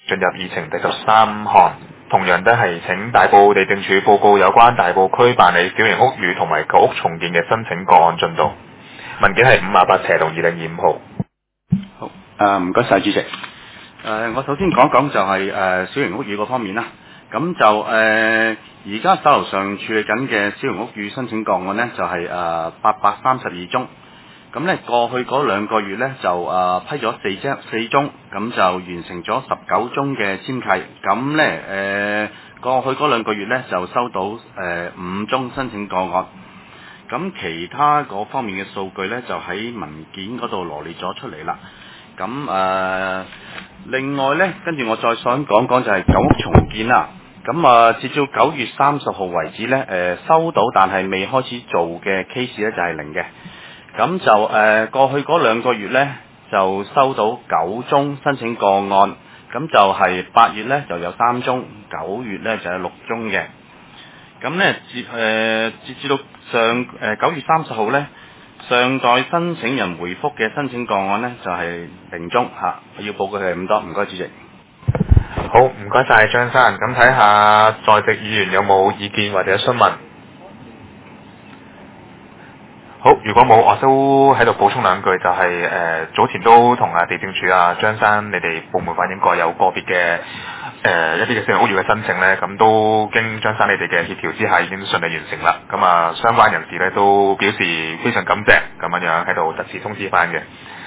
進入議程第13項，同樣都係請大埔地政處報告有關大埔區辦理小型屋宇同埋舊屋重建嘅申請個案進度。文件係58/2025號。 好，唔該晒主席。我首先講講就係小型屋宇嗰方面啦。咁就而家手頭上處理緊嘅小型屋宇申請個案呢，就係832宗。咁呢過去嗰2個月呢，就批咗4宗，咁就完成咗19宗嘅簽契。咁呢過去嗰2個月呢，就收到5宗申請個案。咁其他嗰方面嘅數據呢，就喺文件嗰度羅列咗出嚟啦。咁另外呢，跟住我再想講講就係舊屋重建啦。咁截至9月30號為止呢，收到但係未開始做嘅 case 呢，就係0嘅。咁就過去嗰2個月呢，就收到9宗申請個案。咁就係8月呢，就有3宗，9月呢，就有6宗嘅。咁呢截至到9月30號呢，尚待申請人回覆嘅申請個案呢，就係0宗嚇。我要報告係咁多，唔該主席。 好，唔該晒張生。咁睇下在席議員有冇意見或者詢問。好，如果冇，我都喺度補充兩句，就係早前都同地政處張生你哋部門反映過有個別嘅一啲嘅小型屋宇嘅申請呢，咁都經張生你哋嘅協調之下已經順利完成啦。咁相關人士呢都表示非常感謝，咁樣喺度特此通知翻嘅。